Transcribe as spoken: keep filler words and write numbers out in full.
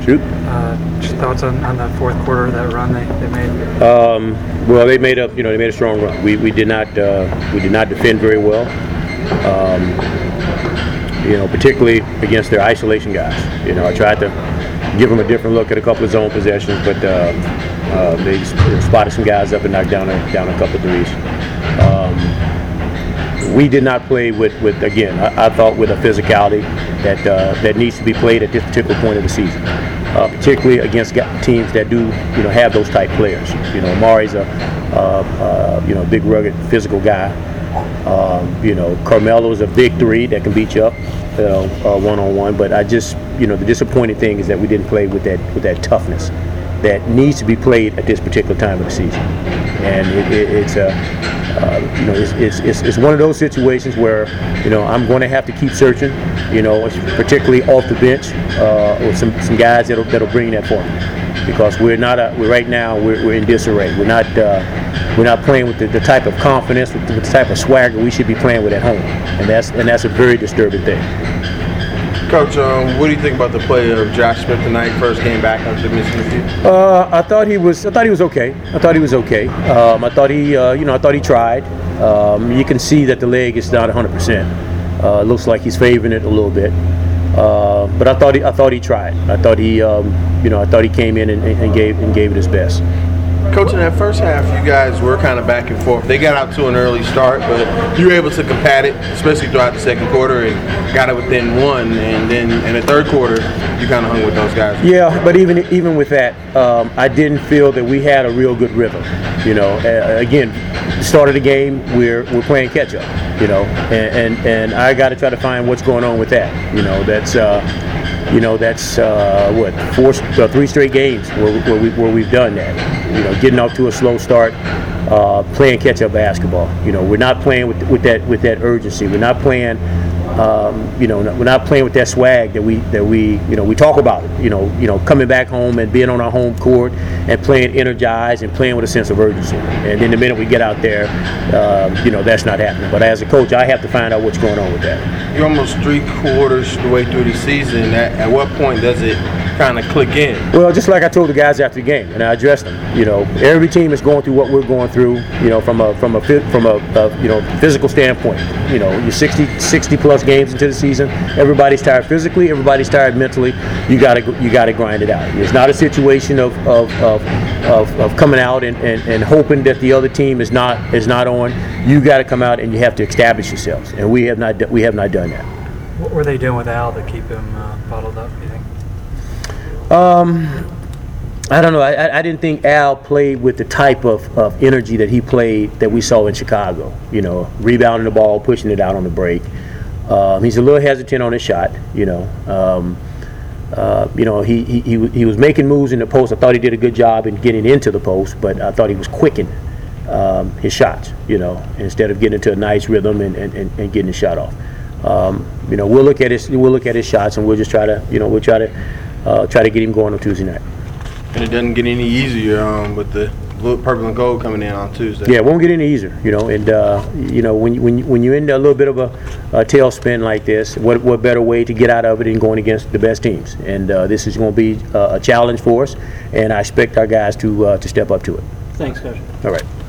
Shoot. Uh, just thoughts on, on the fourth quarter, that run they, they made? Um, well, they made a you know they made a strong run. We we did not uh, we did not defend very well. Um, you know, particularly against their isolation guys. You know, I tried to give them a different look at a couple of zone possessions, but uh, uh, they spotted some guys up and knocked down a, down a couple of threes. Um, we did not play with, with again, I, I thought with a physicality that uh, that needs to be played at this particular point of the season, uh, particularly against teams that do you know have those type players. You know, Amari's a uh, uh, you know big, rugged, physical guy. Um, you know, Carmelo's a big three that can beat you up, you know, uh, one-on-one. But I just, you know, the disappointing thing is that we didn't play with that with that toughness that needs to be played at this particular time of the season. And it, it, it's a, uh, you know, it's, it's it's it's one of those situations where, you know, I'm going to have to keep searching, you know, particularly off the bench, uh, with some some guys that'll that'll bring that for me, because we're not a, we're right now we're, we're in disarray. We're not. Uh, We're not playing with the, the type of confidence, with the, with the type of swagger we should be playing with at home, and that's and that's a very disturbing thing. Coach, um, what do you think about the play of Josh Smith tonight? First game back after missing a few. Uh, I thought he was. I thought he was okay. I thought he was okay. Um, I thought he, uh, you know, I thought he tried. Um, you can see that the leg is not one hundred percent. Uh, it looks like he's favoring it a little bit. Uh, but I thought he, I thought he tried. I thought he, um, you know, I thought he came in and, and gave and gave it his best. Coach, in that first half, you guys were kind of back and forth. They got out to an early start, but you were able to combat it, especially throughout the second quarter, and got it within one. And then in the third quarter, you kind of hung with those guys. Yeah, but even even with that, um, I didn't feel that we had a real good rhythm. You know, uh, again, start of the game, we're we're playing catch up. You know, and and, and I got to try to find what's going on with that. You know, that's. Uh, You know, that's uh, what four, uh, three straight games where, where, we, where we've done that. You know, getting off to a slow start, uh, playing catch-up basketball. You know, we're not playing with with that with that urgency. We're not playing. Um, you know, we're not playing with that swag that we that we you know we talk about it. You know, you know, coming back home and being on our home court and playing energized and playing with a sense of urgency. And then the minute we get out there, um, you know, that's not happening. But as a coach, I have to find out what's going on with that. You're almost three quarters the way through the season. At, at what point does it kind of click in? Well, just like I told the guys after the game, and I addressed them. You know, every team is going through what we're going through. You know, from a from a from a, a you know physical standpoint. You know, you're sixty, sixty plus games into the season. Everybody's tired physically. Everybody's tired mentally. You gotta you gotta grind it out. It's not a situation of of of, of, of coming out and, and, and hoping that the other team is not is not on. You got to come out and you have to establish yourselves. And we have not we have not done that. What were they doing with Al to keep him uh, bottled up, you think? Um, I don't know. I, I didn't think Al played with the type of, of energy that he played that we saw in Chicago. You know, rebounding the ball, pushing it out on the break. Um, he's a little hesitant on his shot. You know, um, uh, you know he, he he he was making moves in the post. I thought he did a good job in getting into the post, but I thought he was quickening um, his shots. You know, instead of getting into a nice rhythm and, and, and, and getting his shot off. Um, you know, we'll look at his we'll look at his shots and we'll just try to you know we'll try to uh, try to get him going on Tuesday night. And it doesn't get any easier um, with the blue, purple and gold coming in on Tuesday. Yeah, it won't get any easier, you know. And uh, you know, when when when you're in a little bit of a, a tailspin like this, what what better way to get out of it than going against the best teams? And uh, this is going to be uh, a challenge for us, and I expect our guys to uh, to step up to it. Thanks, Coach. All right.